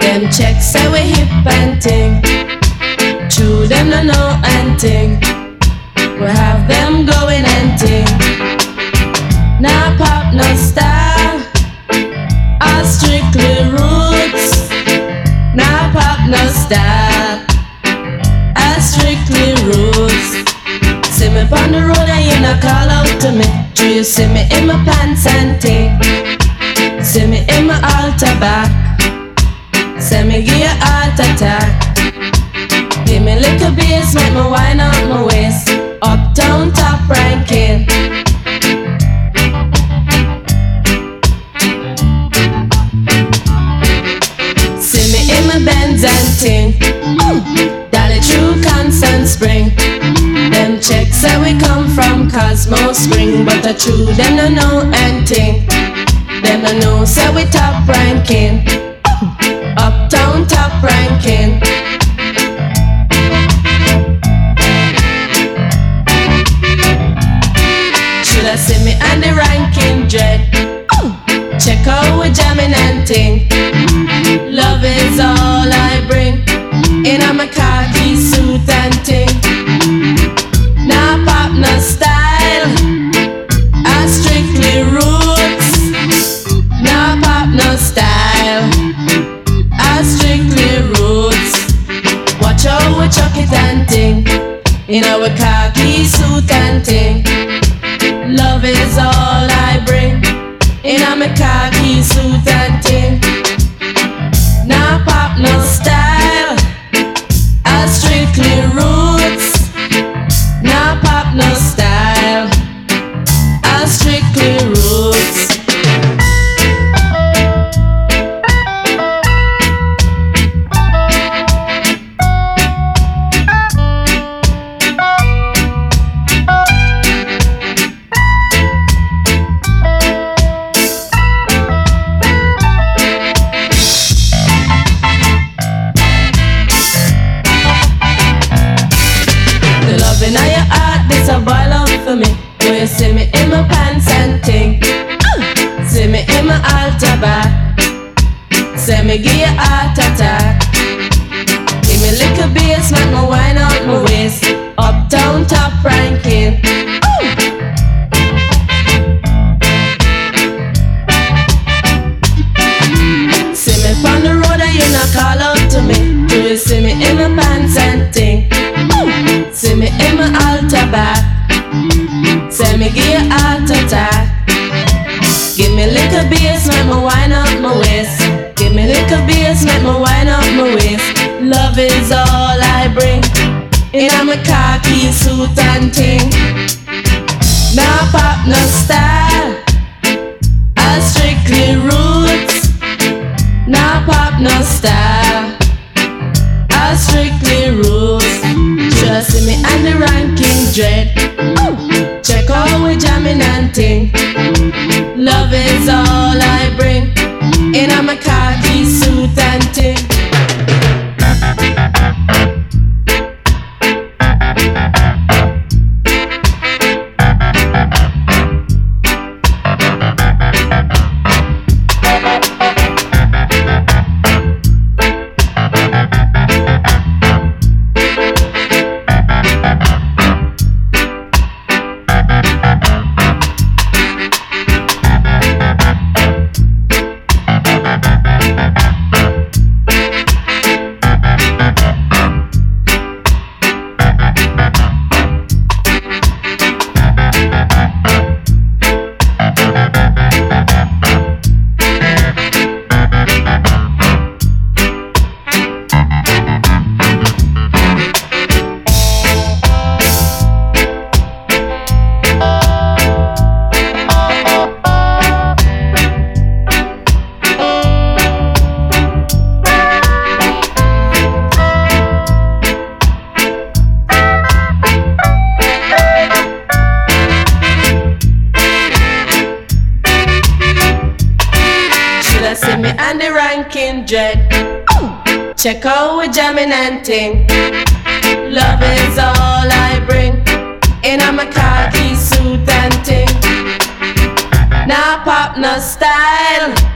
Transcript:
Them checks say we hip and ting. True, them no know and ting. We have them going and ting. Nah pop, no style, all strictly roots. Nah pop, no style, all strictly roots. See me on the road and you not call out to me. Do you see me in my pants and ting? See me in my altar back. Say me give you heart attack. Give me little bass, make me wind up my waist. Uptown top ranking. See me in my Benz and ting. Dolly true Constant Spring. Them checks say we come from Cosmo Spring, but the true them no know and ting. Them no know say we top ranking. Uptown top ranking. Shoulda see me on the ranking dread. Check out we jamming and ting. Love is all I bring. In a my khaki suit and ting. Nah pop, no style, I strictly roots. Nah pop, no style, I strictly roots. Watch out we chuck it and ting. In our khaki suit and ting. Love is all I bring. In a my khaki suit and ting. Nah pop, no style, I strictly roots. Nah pop, no style, I strictly roots. In your heart, this a boil up for me. Do you see me in my pants and ting? See me in my altar back. Say me give you heart attack. Give me little bass, make me wind out my waist. Uptown top ranking. See me from the road and you not call out to me. Do you see me in my pants and ting? See me in my altar back. Say me give you heart attack. Give me little bass, make me wind up my waist. Give me little bass, make me wind up my waist. Love is all I bring. In a my khaki suit and ting. Nah pop, no style, I strictly roots. Nah pop, no style, I strictly roots. Shoulda see me on the ranking dread. Check out we jamming and ting. Love is all I bring. In a my khaki suit and ting. See me on the ranking dread. Check out we jamming and ting. Love is all I bring. In a my khaki suit and ting. Nah pop, no style,